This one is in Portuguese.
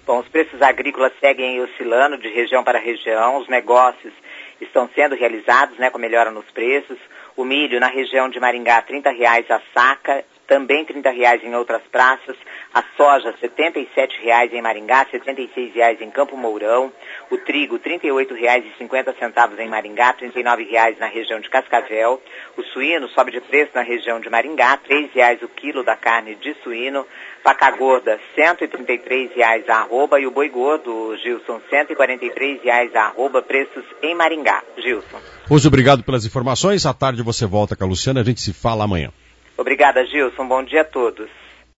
Bom, os preços agrícolas seguem oscilando de região para região, os negócios estão sendo realizados, com melhora nos preços. O milho na região de Maringá, R$30 a saca, também R$30 em outras praças. A soja, R$77 em Maringá, R$76 em Campo Mourão. O trigo, R$38,50 em Maringá, R$39 na região de Cascavel. O suíno sobe de preço na região de Maringá, R$3 o quilo da carne de suíno. Vaca gorda, R$133 a arroba, e o boi gordo, Gilson, R$143 a arroba, preços em Maringá. Gilson. Hoje, obrigado pelas informações. À tarde você volta com a Luciana, a gente se fala amanhã. Obrigada, Gilson. Bom dia a todos.